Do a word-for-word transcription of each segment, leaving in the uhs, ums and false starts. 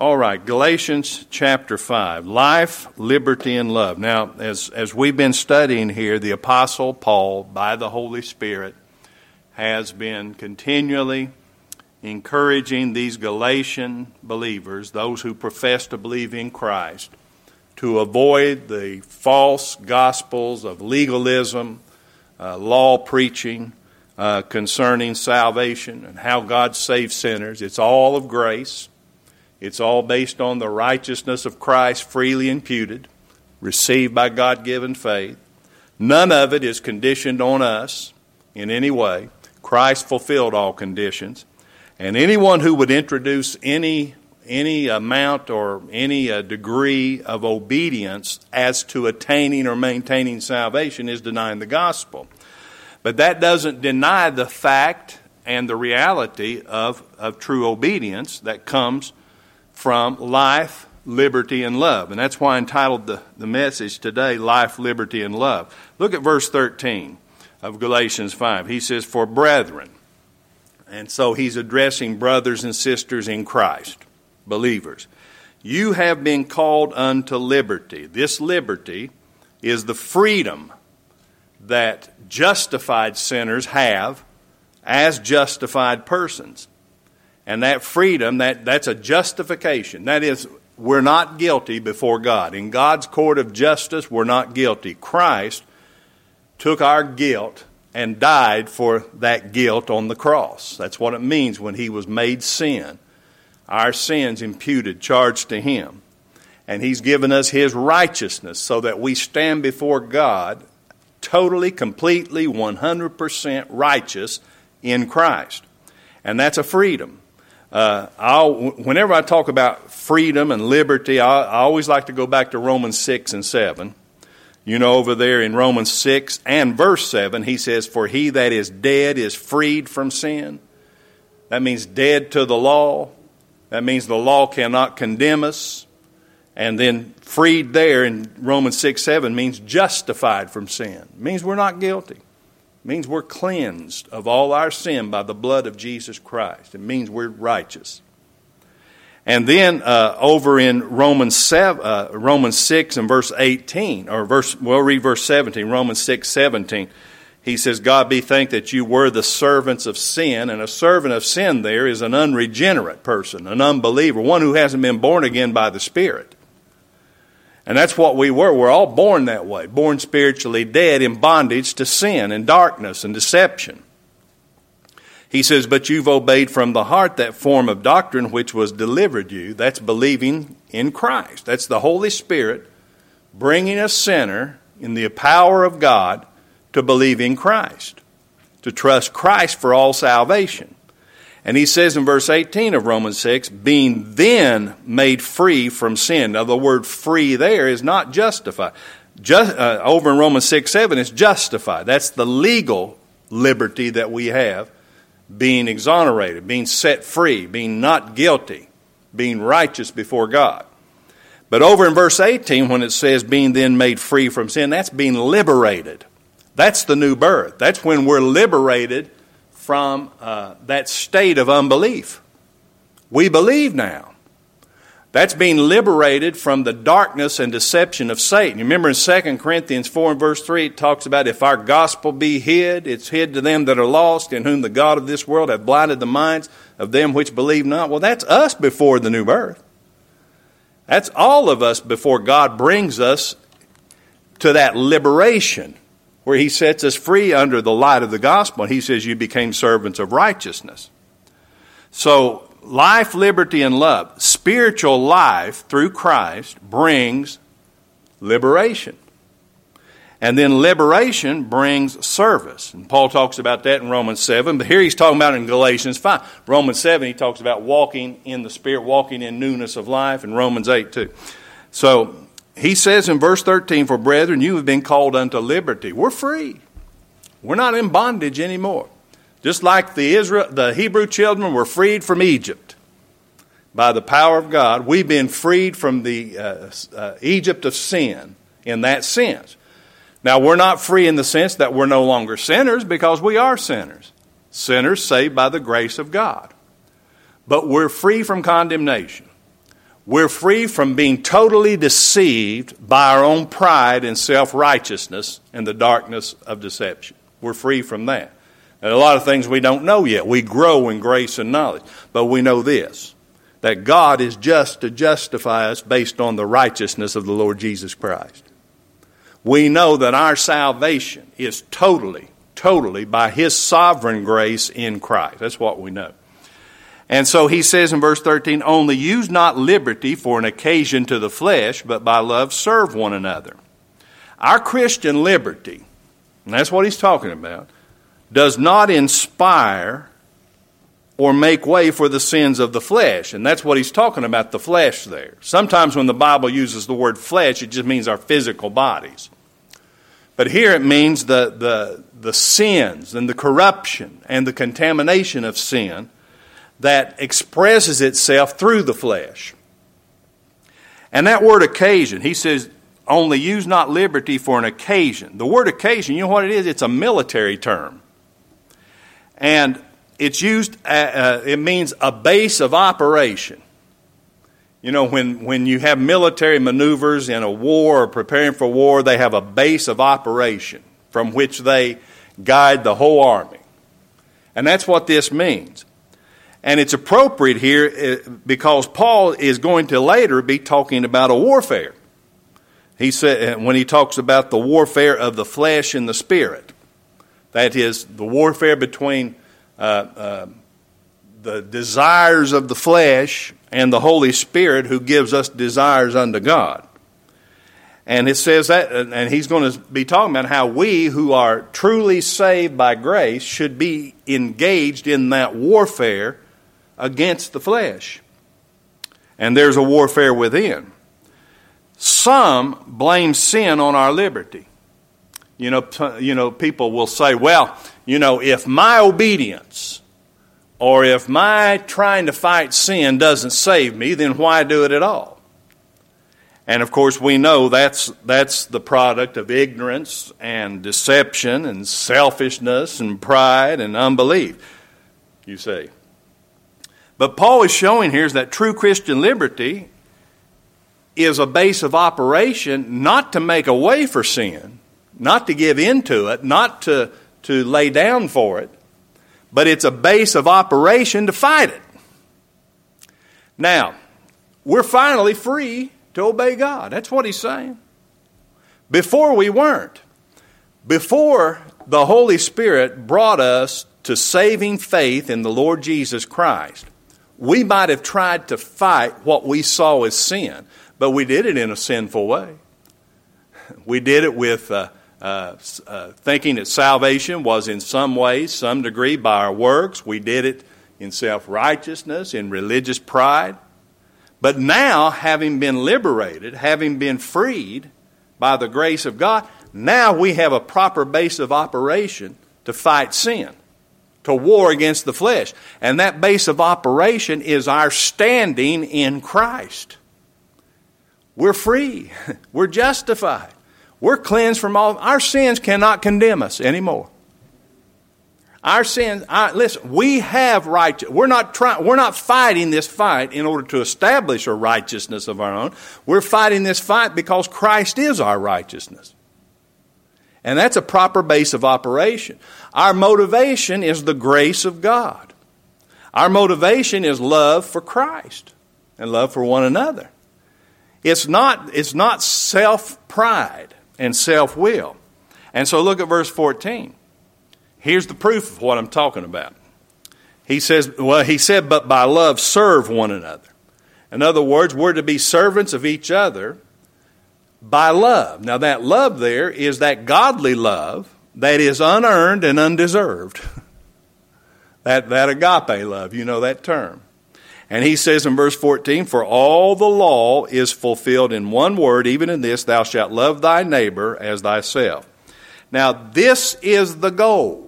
All right, Galatians chapter five, life, liberty, and love. Now, as, as we've been studying here, the Apostle Paul, by the Holy Spirit, has been continually encouraging these Galatian believers, those who profess to believe in Christ, to avoid the false gospels of legalism, uh, law preaching uh, concerning salvation and how God saves sinners. It's all of grace. It's all based on the righteousness of Christ freely imputed, received by God-given faith. None of it is conditioned on us in any way. Christ fulfilled all conditions. And anyone who would introduce any any amount or any uh, degree of obedience as to attaining or maintaining salvation is denying the gospel. But that doesn't deny the fact and the reality of, of true obedience that comes from life, liberty, and love. And that's why I entitled the, the message today, Life, Liberty, and Love. Look at verse thirteen of Galatians five. He says, "For brethren," and so he's addressing brothers and sisters in Christ, believers, "you have been called unto liberty." This liberty is the freedom that justified sinners have as justified persons. And that freedom, that, that's a justification. That is, we're not guilty before God. In God's court of justice, we're not guilty. Christ took our guilt and died for that guilt on the cross. That's what it means when he was made sin. Our sins imputed, charged to him. And he's given us his righteousness so that we stand before God totally, completely, one hundred percent righteous in Christ. And that's a freedom. Uh, I'll, whenever I talk about freedom and liberty, I, I always like to go back to Romans six and seven. You know, over there in Romans six and verse seven, he says, "For he that is dead is freed from sin." That means dead to the law. That means the law cannot condemn us. And then freed there in Romans six seven means justified from sin. It means we're not guilty. It means we're cleansed of all our sin by the blood of Jesus Christ. It means we're righteous. And then uh, over in Romans seven, uh, Romans six and verse eighteen, or verse, we'll read verse seventeen, Romans six seventeen. He says, "God be thanked that you were the servants of sin." And a servant of sin there is an unregenerate person, an unbeliever, one who hasn't been born again by the Spirit. And that's what we were. We're all born that way, born spiritually dead in bondage to sin and darkness and deception. He says, "But you've obeyed from the heart that form of doctrine which was delivered you." That's believing in Christ. That's the Holy Spirit bringing a sinner in the power of God to believe in Christ, to trust Christ for all salvation. And he says in verse eighteen of Romans six, "Being then made free from sin." Now the word free there is not justified. Just, uh, over in Romans six seven, it's justified. That's the legal liberty that we have, being exonerated, being set free, being not guilty, being righteous before God. But over in verse eighteen, when it says being then made free from sin, that's being liberated. That's the new birth. That's when we're liberated from uh, that state of unbelief. We believe now. That's being liberated from the darkness and deception of Satan. You remember in Second Corinthians four and verse three, it talks about if our gospel be hid, it's hid to them that are lost, in whom the God of this world hath blinded the minds of them which believe not. Well, that's us before the new birth. That's all of us before God brings us to that liberation where he sets us free under the light of the gospel. And he says you became servants of righteousness. So life, liberty, and love. Spiritual life through Christ brings liberation. And then liberation brings service. And Paul talks about that in Romans seven. But here he's talking about it in Galatians five. Romans seven, he talks about walking in the Spirit, walking in newness of life. And Romans eight too. So he says in verse thirteen, "For brethren, you have been called unto liberty." We're free. We're not in bondage anymore. Just like the Israel, the Hebrew children were freed from Egypt by the power of God, we've been freed from the uh, uh, Egypt of sin in that sense. Now, we're not free in the sense that we're no longer sinners, because we are sinners. Sinners saved by the grace of God. But we're free from condemnation. We're free from being totally deceived by our own pride and self-righteousness and the darkness of deception. We're free from that. And a lot of things we don't know yet. We grow in grace and knowledge. But we know this, that God is just to justify us based on the righteousness of the Lord Jesus Christ. We know that our salvation is totally, totally by His sovereign grace in Christ. That's what we know. And so he says in verse thirteen, only use not liberty for an occasion to the flesh, but by love serve one another. Our Christian liberty, and that's what he's talking about, does not inspire or make way for the sins of the flesh. And that's what he's talking about, the flesh there. Sometimes when the Bible uses the word flesh, it just means our physical bodies. But here it means the, the, the sins and the corruption and the contamination of sin that expresses itself through the flesh. And that word occasion, he says, only use not liberty for an occasion. The word occasion, you know what it is? It's a military term. And it's used, uh, uh, it means a base of operation. You know, when, when you have military maneuvers in a war or preparing for war, they have a base of operation from which they guide the whole army. And that's what this means. And it's appropriate here because Paul is going to later be talking about a warfare. He said when he talks about the warfare of the flesh and the spirit, that is the warfare between uh, uh, the desires of the flesh and the Holy Spirit, who gives us desires unto God. And it says that, and he's going to be talking about how we who are truly saved by grace should be engaged in that warfare against the flesh. And there's a warfare within. Some blame sin on our liberty. You know, you know, people will say, well, you know, if my obedience or if my trying to fight sin doesn't save me, then why do it at all? And of course we know that's that's the product of ignorance and deception and selfishness and pride and unbelief, you see. But Paul is showing here is that true Christian liberty is a base of operation not to make a way for sin, not to give in to it, not to, to lay down for it, but it's a base of operation to fight it. Now, we're finally free to obey God. That's what he's saying. Before we weren't. Before the Holy Spirit brought us to saving faith in the Lord Jesus Christ, we might have tried to fight what we saw as sin, but we did it in a sinful way. We did it with uh, uh, uh, thinking that salvation was in some way, some degree, by our works. We did it in self-righteousness, in religious pride. But now, having been liberated, having been freed by the grace of God, now we have a proper base of operation to fight sin, to war against the flesh. And that base of operation is our standing in Christ. We're free. We're justified. We're cleansed from all. Our sins cannot condemn us anymore. Our sins, our, listen, we have right. We're not trying. We're not fighting this fight in order to establish a righteousness of our own. We're fighting this fight because Christ is our righteousness. And that's a proper base of operation. Our motivation is the grace of God. Our motivation is love for Christ and love for one another. It's not, it's not self-pride and self-will. And so look at verse fourteen. Here's the proof of what I'm talking about. He says, well, he said, but by love serve one another. In other words, we're to be servants of each other by love. Now that love there is that godly love that is unearned and undeserved. that, that agape love, you know that term. And he says in verse fourteen, for all the law is fulfilled in one word, even in this, thou shalt love thy neighbor as thyself. Now this is the goal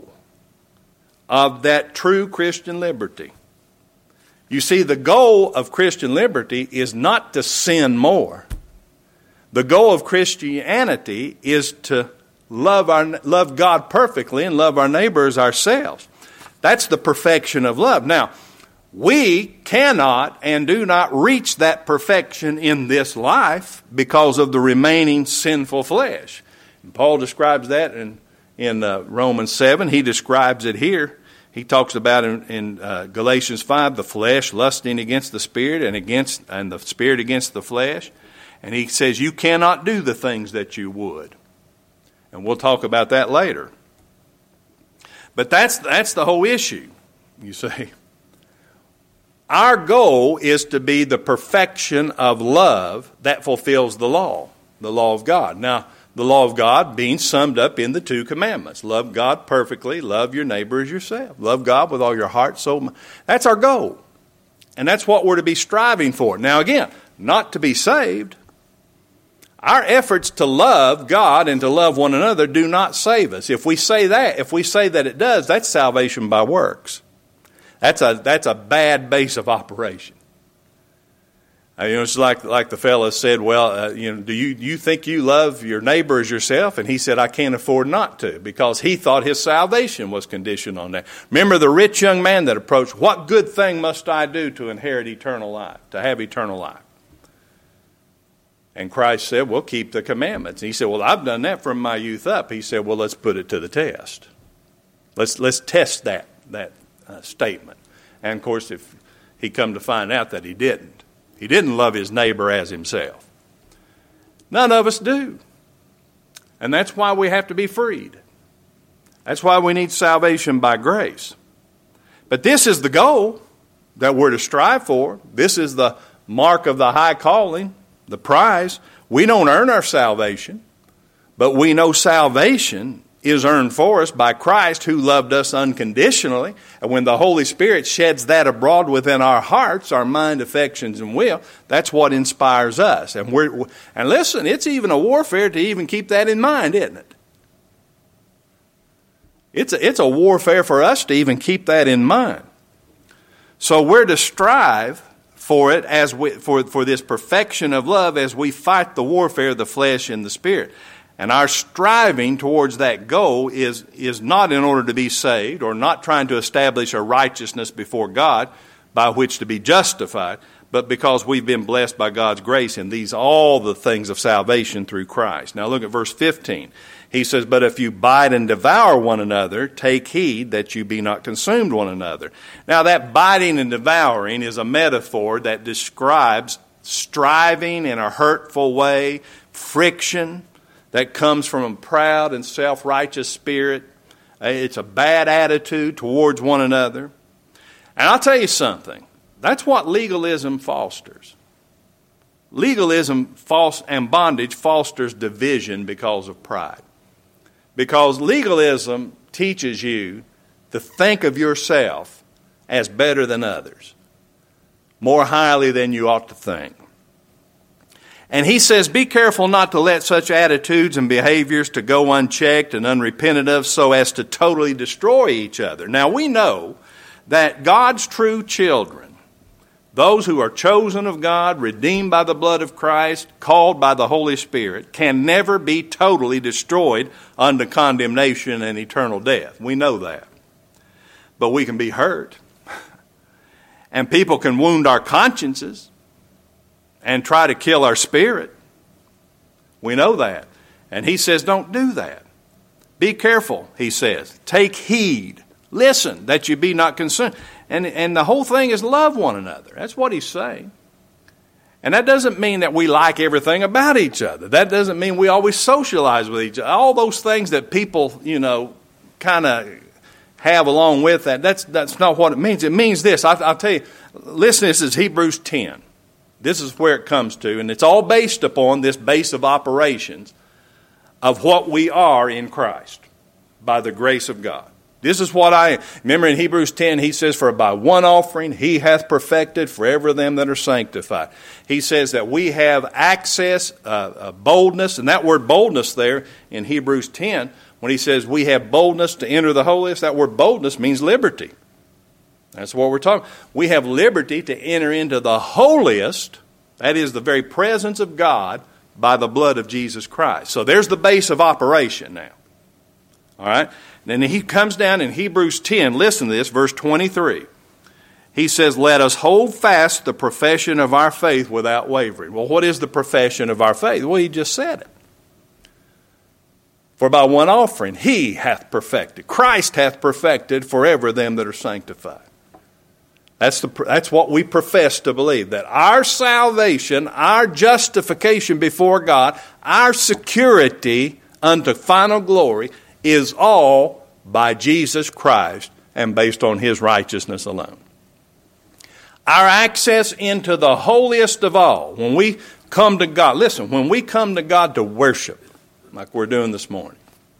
of that true Christian liberty. You see, the goal of Christian liberty is not to sin more. The goal of Christianity is to love our love God perfectly and love our neighbor as ourselves. That's the perfection of love. Now, we cannot and do not reach that perfection in this life because of the remaining sinful flesh. And Paul describes that in, in uh, Romans seven. He describes it here. He talks about in, in uh, Galatians five, the flesh lusting against the spirit and against and the spirit against the flesh. And he says you cannot do the things that you would. And we'll talk about that later. But that's that's the whole issue, you see. Our goal is to be the perfection of love that fulfills the law, the law of God. Now, the law of God being summed up in the two commandments. Love God perfectly, love your neighbor as yourself. Love God with all your heart, soul, mind. That's our goal. And that's what we're to be striving for. Now again, not to be saved. Our efforts to love God and to love one another do not save us. If we say that, if we say that it does, that's salvation by works. That's a that's a bad base of operation. Uh, you know, it's like like the fellow said, well, uh, you know, do you you think you love your neighbor as yourself? And he said, I can't afford not to, because he thought his salvation was conditioned on that. Remember the rich young man that approached, what good thing must I do to inherit eternal life, to have eternal life? And Christ said, well, keep the commandments. And he said, well, I've done that from my youth up. He said, well, let's put it to the test. Let's let's test that that uh, statement. And of course, if he come to find out that he didn't, he didn't love his neighbor as himself. None of us do. And that's why we have to be freed. That's why we need salvation by grace. But this is the goal that we're to strive for. This is the mark of the high calling, the prize. We don't earn our salvation, but we know salvation is earned for us by Christ, who loved us unconditionally. And when the Holy Spirit sheds that abroad within our hearts, our mind, affections, and will, that's what inspires us. And we're and listen, it's even a warfare to even keep that in mind, isn't it? It's a, it's a warfare for us to even keep that in mind. So we're to strive for it as we, for, for this perfection of love as we fight the warfare of the flesh and the spirit. And our striving towards that goal is, is not in order to be saved or not trying to establish a righteousness before God by which to be justified, but because we've been blessed by God's grace in these all the things of salvation through Christ. Now look at verse fifteen. He says, but if you bite and devour one another, take heed that you be not consumed one another. Now that biting and devouring is a metaphor that describes striving in a hurtful way, friction that comes from a proud and self-righteous spirit. It's a bad attitude towards one another. And I'll tell you something. That's what legalism fosters. Legalism false and bondage fosters division because of pride. Because legalism teaches you to think of yourself as better than others, more highly than you ought to think. And he says, be careful not to let such attitudes and behaviors to go unchecked and unrepented of so as to totally destroy each other. Now we know that God's true children, those who are chosen of God, redeemed by the blood of Christ, called by the Holy Spirit, can never be totally destroyed unto condemnation and eternal death. We know that. But we can be hurt. And people can wound our consciences and try to kill our spirit. We know that. And he says, don't do that. Be careful, he says. Take heed. Listen, that you be not consumed. And, and the whole thing is love one another. That's what he's saying. And that doesn't mean that we like everything about each other. That doesn't mean we always socialize with each other. All those things that people, you know, kind of have along with that, that's, that's not what it means. It means this. I, I'll tell you, listen, this is Hebrews ten. This is where it comes to, and it's all based upon this base of operations of what we are in Christ by the grace of God. This is what I, remember in Hebrews ten, he says, for by one offering he hath perfected forever them that are sanctified. He says that we have access, uh, uh, boldness, and that word boldness there in Hebrews ten, when he says we have boldness to enter the holiest, that word boldness means liberty. That's what we're talking. We have liberty to enter into the holiest, that is the very presence of God, by the blood of Jesus Christ. So there's the base of operation now. All right? And then he comes down in Hebrews ten, listen to this, verse twenty-three. he says, let us hold fast the profession of our faith without wavering. Well, what is the profession of our faith? Well, he just said it. For by one offering he hath perfected, Christ hath perfected forever them that are sanctified. That's, the, that's what we profess to believe, that our salvation, our justification before God, our security unto final glory is all by Jesus Christ and based on his righteousness alone. Our access into the holiest of all, when we come to God, listen, when we come to God to worship, like we're doing this morning,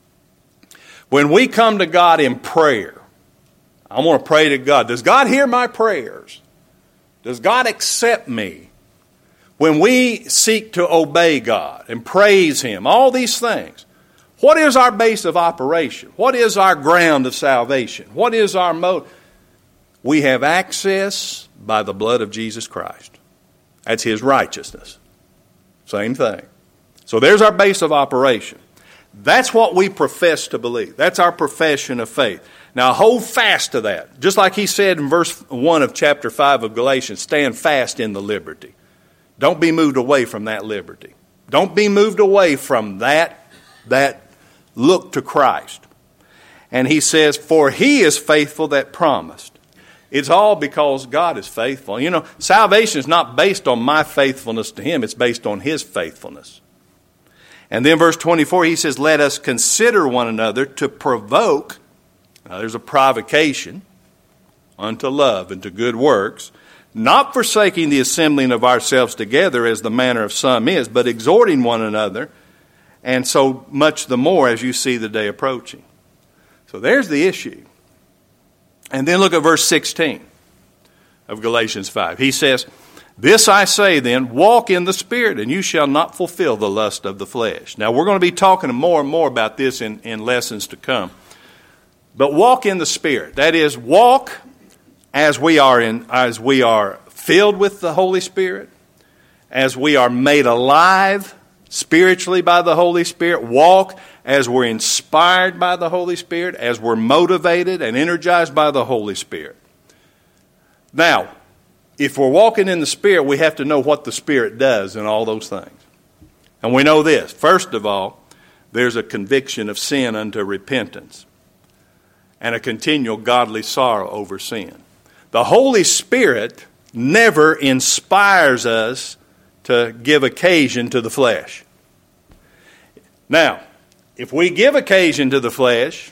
when we come to God in prayer, I want to pray to God. Does God hear my prayers? Does God accept me? When we seek to obey God and praise him, all these things, what is our base of operation? What is our ground of salvation? What is our mode? We have access by the blood of Jesus Christ. That's his righteousness. Same thing. So there's our base of operation. That's what we profess to believe. That's our profession of faith. Now hold fast to that. Just like he said in verse one of chapter five of Galatians, stand fast in the liberty. Don't be moved away from that liberty. Don't be moved away from that, that look to Christ. And he says, for he is faithful that promised. It's all because God is faithful. You know, salvation is not based on my faithfulness to him. It's based on his faithfulness. And then verse twenty-four, he says, let us consider one another to provoke. Now there's a provocation unto love and to good works, not forsaking the assembling of ourselves together as the manner of some is, but exhorting one another, and so much the more as you see the day approaching. So there's the issue. And then look at verse sixteen of Galatians five. He says, this I say then, walk in the Spirit, and you shall not fulfill the lust of the flesh. Now we're going to be talking more and more about this in, in lessons to come. But walk in the Spirit. That is, walk as we are in, as we are filled with the Holy Spirit, as we are made alive spiritually by the Holy Spirit. Walk as we're inspired by the Holy Spirit, as we're motivated and energized by the Holy Spirit. Now, if we're walking in the Spirit, we have to know what the Spirit does in all those things. And we know this. First of all, there's a conviction of sin unto repentance and a continual godly sorrow over sin. The Holy Spirit never inspires us to give occasion to the flesh. Now, if we give occasion to the flesh,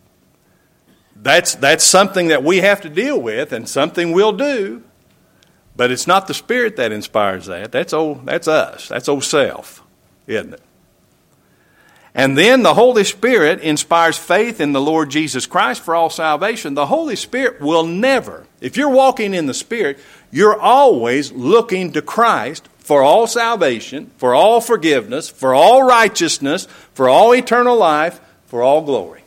that's, that's something that we have to deal with and something we'll do. But it's not the Spirit that inspires that. That's old, that's us. That's old self, isn't it? And then the Holy Spirit inspires faith in the Lord Jesus Christ for all salvation. The Holy Spirit will never, if you're walking in the Spirit, you're always looking to Christ for all salvation, for all forgiveness, for all righteousness, for all eternal life, for all glory.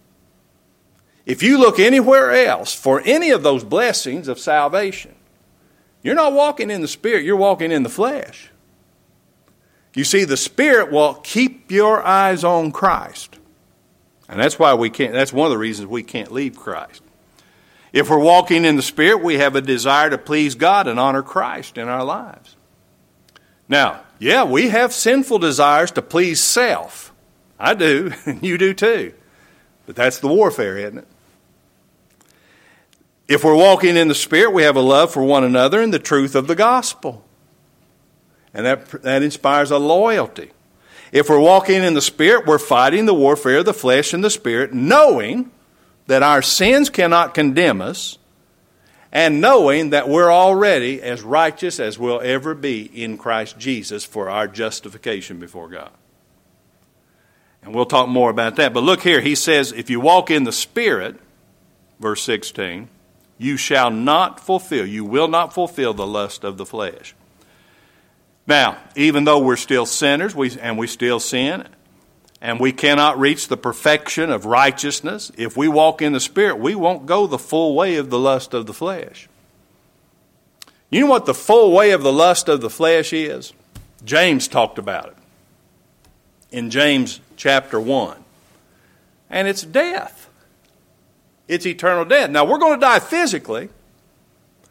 If you look anywhere else for any of those blessings of salvation, you're not walking in the Spirit, you're walking in the flesh. You see, the Spirit will keep your eyes on Christ. And that's why we can't, that's one of the reasons we can't leave Christ. If we're walking in the Spirit, we have a desire to please God and honor Christ in our lives. Now, yeah, we have sinful desires to please self. I do, and you do too. But that's the warfare, isn't it? If we're walking in the Spirit, we have a love for one another and the truth of the gospel. And that, that inspires a loyalty. If we're walking in the Spirit, we're fighting the warfare of the flesh and the Spirit, knowing that our sins cannot condemn us, and knowing that we're already as righteous as we'll ever be in Christ Jesus for our justification before God. And we'll talk more about that. But look here, he says, if you walk in the Spirit, verse sixteen, you shall not fulfill, you will not fulfill the lust of the flesh. Now, even though we're still sinners, we, and we still sin, and we cannot reach the perfection of righteousness, if we walk in the Spirit, we won't go the full way of the lust of the flesh. You know what the full way of the lust of the flesh is? James talked about it in James chapter one. And it's death. It's eternal death. Now, we're going to die physically,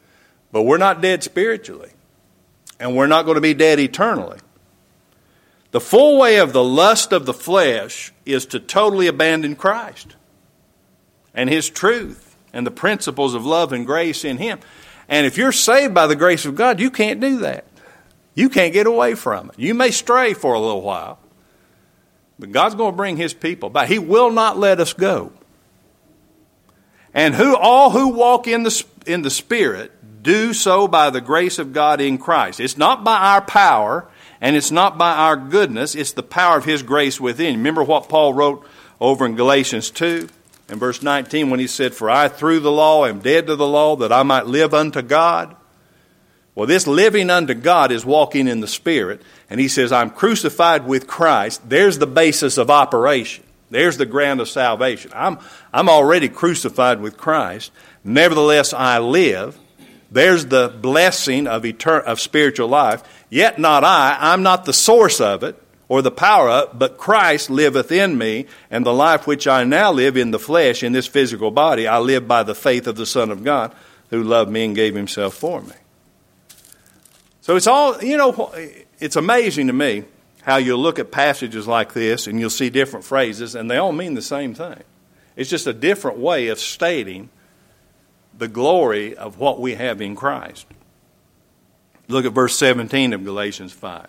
But we're not dead spiritually. And we're not going to be dead eternally. The full way of the lust of the flesh is to totally abandon Christ and His truth and the principles of love and grace in Him. And if you're saved by the grace of God, you can't do that. You can't get away from it. You may stray for a little while, but God's going to bring His people back. He will not let us go. And who all who walk in the in the Spirit do so by the grace of God in Christ. It's not by our power, and it's not by our goodness. It's the power of His grace within. Remember what Paul wrote over in Galatians two, in verse nineteen, when he said, "For I through the law am dead to the law, that I might live unto God." Well, this living unto God is walking in the Spirit. And he says, I'm crucified with Christ. There's the basis of operation. There's the ground of salvation. I'm, I'm already crucified with Christ. Nevertheless, I live. There's the blessing of etern- of spiritual life. Yet not I. I'm not the source of it or the power of it, but Christ liveth in me. And the life which I now live in the flesh, in this physical body, I live by the faith of the Son of God, who loved me and gave Himself for me. So it's all, you know, it's amazing to me how you'll look at passages like this and you'll see different phrases and they all mean the same thing. It's just a different way of stating the glory of what we have in Christ. Look at verse seventeen of Galatians five.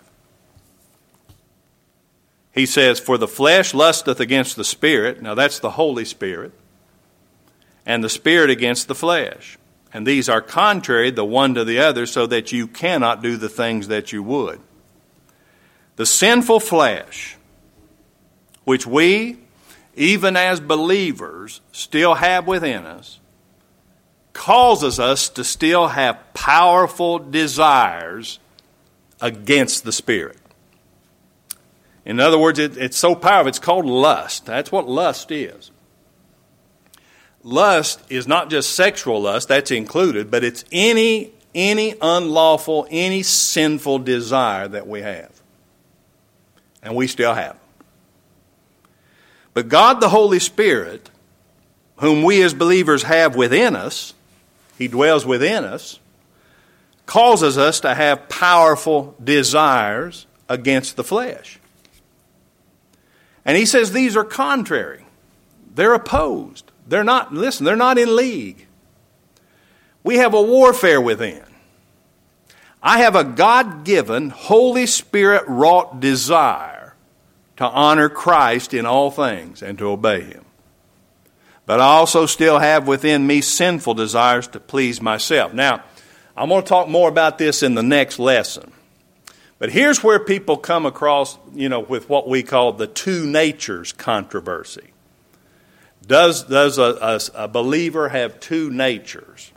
He says, "For the flesh lusteth against the Spirit." Now that's the Holy Spirit. "And the Spirit against the flesh. And these are contrary the one to the other, so that you cannot do the things that you would." The sinful flesh, which we, even as believers, still have within us, causes us to still have powerful desires against the Spirit. In other words, it, it's so powerful, it's called lust. That's what lust is. Lust is not just sexual lust, that's included, but it's any any unlawful, any sinful desire that we have. And we still have. But God the Holy Spirit, whom we as believers have within us, He dwells within us, causes us to have powerful desires against the flesh. And He says these are contrary. They're opposed. They're not, listen, they're not in league. We have a warfare within. I have a God-given, Holy Spirit-wrought desire to honor Christ in all things and to obey Him. But I also still have within me sinful desires to please myself. Now, I'm going to talk more about this in the next lesson. But here's where people come across, you know, with what we call the two natures controversy. Does, does a, a, a believer have two natures?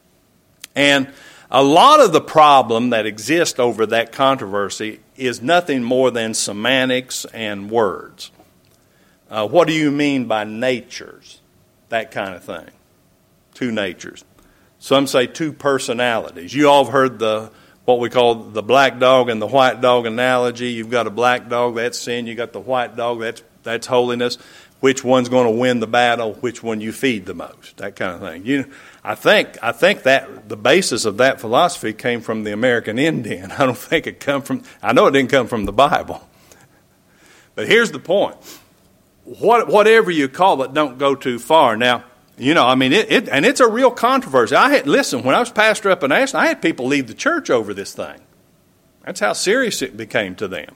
And a lot of the problem that exists over that controversy is nothing more than semantics and words. Uh, what do you mean by natures? That kind of thing. Two natures. Some say two personalities. You all have heard the what we call the black dog and the white dog analogy. You've got a black dog, that's sin. You've got the white dog, that's that's holiness. Which one's going to win the battle? Which one you feed the most? That kind of thing. You, I think, I think that the basis of that philosophy came from the American Indian. I don't think it come from. I know it didn't come from the Bible. But here's the point: what, whatever you call it, don't go too far. Now, you know, I mean, it, it and it's a real controversy. I had listen when I was pastor up in Ashland, I had people leave the church over this thing. That's how serious it became to them.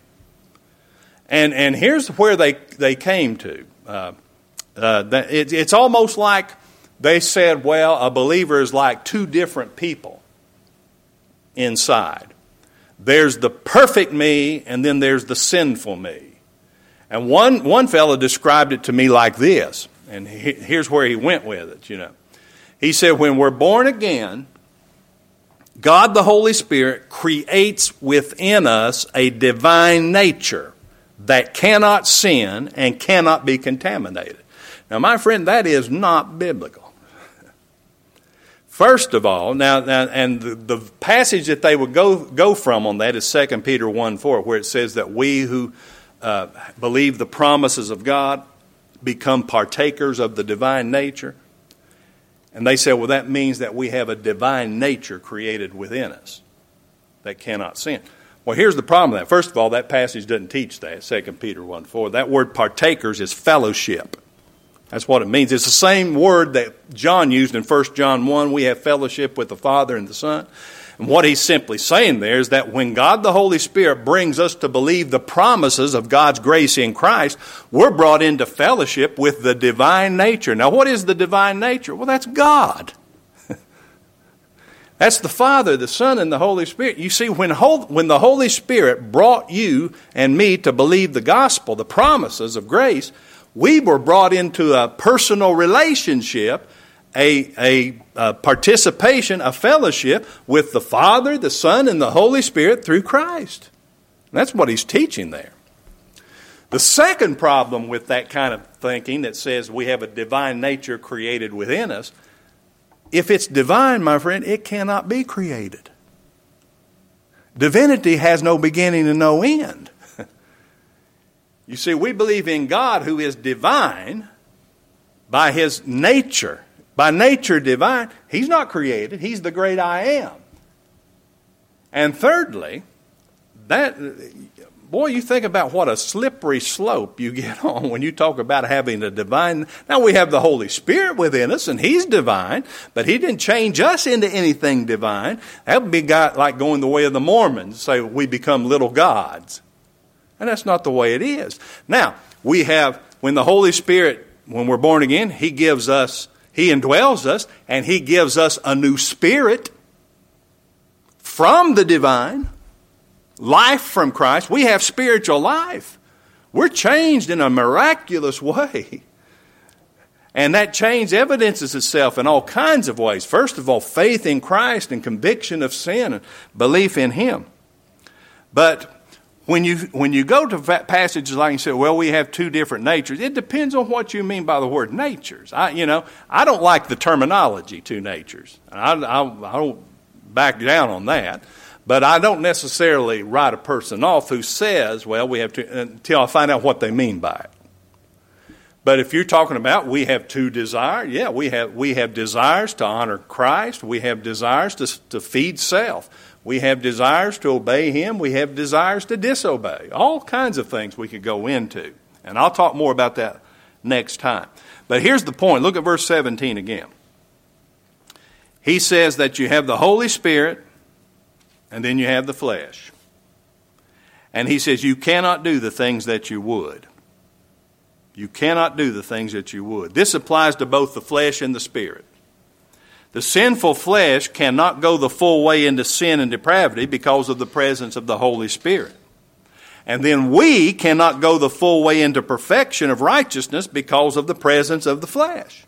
And and here's where they they came to. Uh, uh, it, it's almost like they said, well, a believer is like two different people inside. There's the perfect me, and then there's the sinful me. And one one fellow described it to me like this, and he, here's where he went with it, you know. He said, when we're born again, God the Holy Spirit creates within us a divine nature that cannot sin and cannot be contaminated. Now, my friend, that is not biblical. First of all, now, now and the, the passage that they would go go from on that is Second Peter one four, where it says that we who uh, believe the promises of God become partakers of the divine nature. And they say, well, that means that we have a divine nature created within us that cannot sin. Well, here's the problem with that. First of all, that passage doesn't teach that, Second Peter one four. That word partakers is fellowship. That's what it means. It's the same word that John used in First John one. We have fellowship with the Father and the Son. And what he's simply saying there is that when God the Holy Spirit brings us to believe the promises of God's grace in Christ, we're brought into fellowship with the divine nature. Now, what is the divine nature? Well, that's God. That's the Father, the Son, and the Holy Spirit. You see, when, when the Holy Spirit brought you and me to believe the gospel, the promises of grace, we were brought into a personal relationship, a, a, a participation, a fellowship with the Father, the Son, and the Holy Spirit through Christ. And that's what he's teaching there. The second problem with that kind of thinking that says we have a divine nature created within us, if it's divine, my friend, it cannot be created. Divinity has no beginning and no end. You see, we believe in God who is divine by his nature. By nature divine. He's not created. He's the great I am. And thirdly, that, boy, you think about what a slippery slope you get on when you talk about having a divine. Now, we have the Holy Spirit within us, and he's divine, but he didn't change us into anything divine. That would be like going the way of the Mormons, say we become little gods. And that's not the way it is. Now, we have, when the Holy Spirit, when we're born again, he gives us, he indwells us, and he gives us a new spirit from the divine, life from Christ. We have spiritual life. We're changed in a miraculous way. And that change evidences itself in all kinds of ways. First of all, faith in Christ and conviction of sin and belief in him. But When you when you go to passages like you said, well, we have two different natures, it depends on what you mean by the word natures. I, you know, I don't like the terminology two natures. I, I, I don't back down on that. But I don't necessarily write a person off who says, well, we have two, until I find out what they mean by it. But if you're talking about we have two desires, yeah, we have we have desires to honor Christ. We have desires to, to feed self. We have desires to obey him. We have desires to disobey. All kinds of things we could go into. And I'll talk more about that next time. But here's the point. Look at verse seventeen again. He says that you have the Holy Spirit and then you have the flesh. And he says you cannot do the things that you would. You cannot do the things that you would. This applies to both the flesh and the spirit. The sinful flesh cannot go the full way into sin and depravity because of the presence of the Holy Spirit. And then we cannot go the full way into perfection of righteousness because of the presence of the flesh.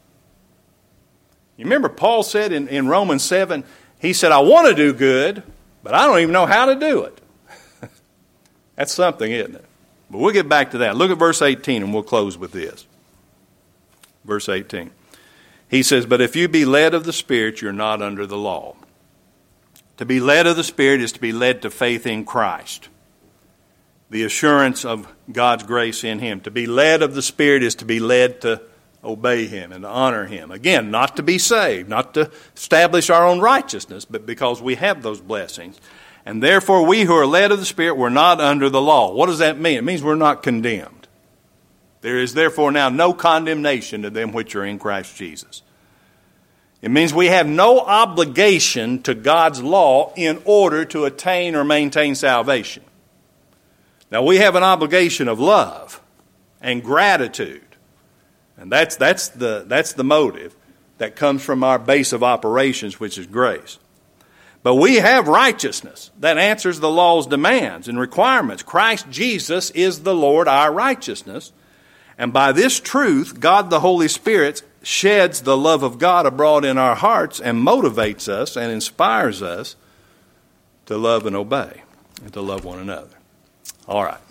You remember Paul said in, in Romans seven, he said, I want to do good, but I don't even know how to do it. That's something, isn't it? But we'll get back to that. Look at verse eighteen and we'll close with this. Verse eighteen. He says, but if you be led of the Spirit, you're not under the law. To be led of the Spirit is to be led to faith in Christ. The assurance of God's grace in him. To be led of the Spirit is to be led to obey him and to honor him. Again, not to be saved, not to establish our own righteousness, but because we have those blessings. And therefore we who are led of the Spirit, we're not under the law. What does that mean? It means we're not condemned. There is therefore now no condemnation to them which are in Christ Jesus. It means we have no obligation to God's law in order to attain or maintain salvation. Now we have an obligation of love and gratitude. And that's, that's, the, that's the motive that comes from our base of operations, which is grace. But we have righteousness that answers the law's demands and requirements. Christ Jesus is the Lord, our righteousness. And by this truth, God the Holy Spirit sheds the love of God abroad in our hearts and motivates us and inspires us to love and obey and to love one another. All right.